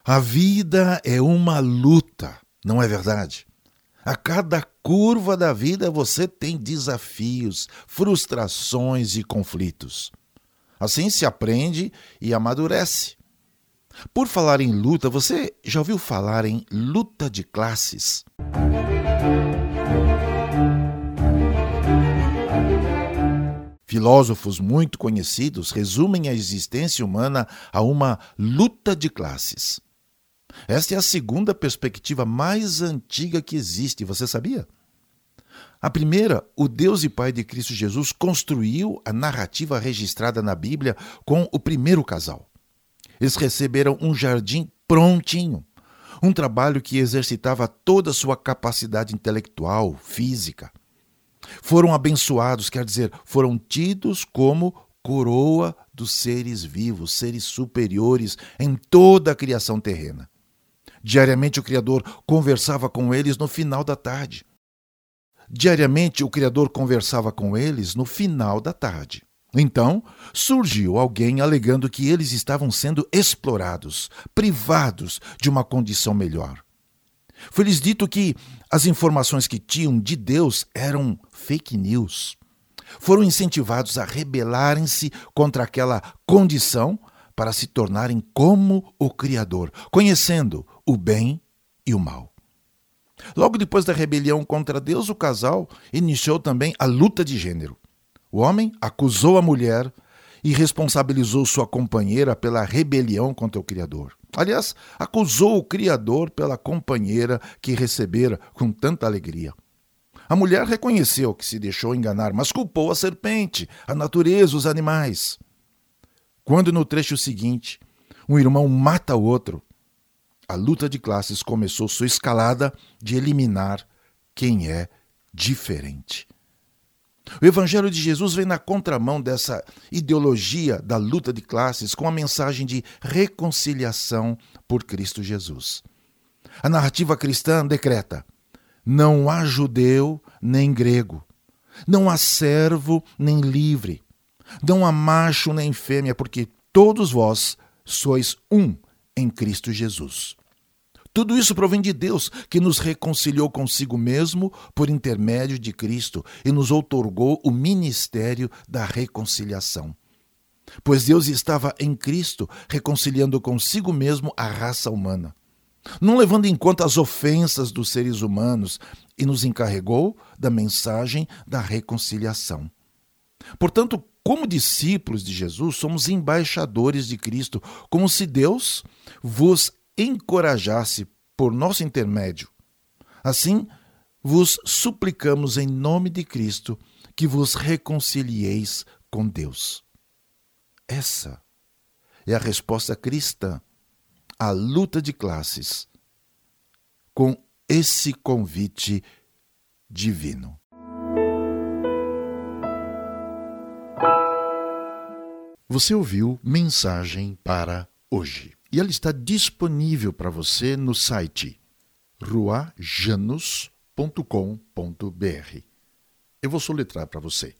A vida é uma luta, não é verdade? A cada curva da vida você tem desafios, frustrações e conflitos. Assim se aprende e amadurece. Por falar em luta, você já ouviu falar em luta de classes? Filósofos muito conhecidos resumem a existência humana a uma luta de classes. Esta é a segunda perspectiva mais antiga que existe, você sabia? A primeira, o Deus e Pai de Cristo Jesus construiu a narrativa registrada na Bíblia com o primeiro casal. Eles receberam um jardim prontinho, um trabalho que exercitava toda a sua capacidade intelectual, física. Foram abençoados, quer dizer, foram tidos como coroa dos seres vivos, seres superiores em toda a criação terrena. Diariamente o Criador conversava com eles no final da tarde. Então, surgiu alguém alegando que eles estavam sendo explorados, privados de uma condição melhor. Foi-lhes dito que as informações que tinham de Deus eram fake news. Foram incentivados a rebelarem-se contra aquela condição para se tornarem como o Criador, conhecendo o bem e o mal. Logo depois da rebelião contra Deus, o casal iniciou também a luta de gênero. O homem acusou a mulher e responsabilizou sua companheira pela rebelião contra o Criador. Aliás, acusou o Criador pela companheira que recebera com tanta alegria. A mulher reconheceu que se deixou enganar, mas culpou a serpente, a natureza, os animais. Quando no trecho seguinte, um irmão mata o outro, a luta de classes começou sua escalada de eliminar quem é diferente. O Evangelho de Jesus vem na contramão dessa ideologia da luta de classes com a mensagem de reconciliação por Cristo Jesus. A narrativa cristã decreta: não há judeu nem grego, não há servo nem livre, não há macho nem fêmea, porque todos vós sois um em Cristo Jesus. Tudo isso provém de Deus, que nos reconciliou consigo mesmo por intermédio de Cristo e nos outorgou o ministério da reconciliação. Pois Deus estava em Cristo reconciliando consigo mesmo a raça humana, não levando em conta as ofensas dos seres humanos, e nos encarregou da mensagem da reconciliação. Portanto, como discípulos de Jesus, somos embaixadores de Cristo, como se Deus vos encorajasse por nosso intermédio. Assim, vos suplicamos em nome de Cristo que vos reconcilieis com Deus. Essa é a resposta cristã à luta de classes, com esse convite divino. Você ouviu Mensagem para Hoje. E ela está disponível para você no site ruajanus.com.br. Eu vou soletrar para você.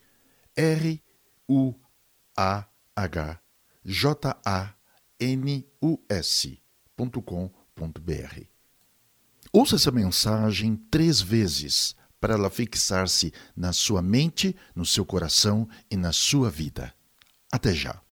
ruajanus.com.br. Ouça essa mensagem 3 vezes para ela fixar-se na sua mente, no seu coração e na sua vida. Até já.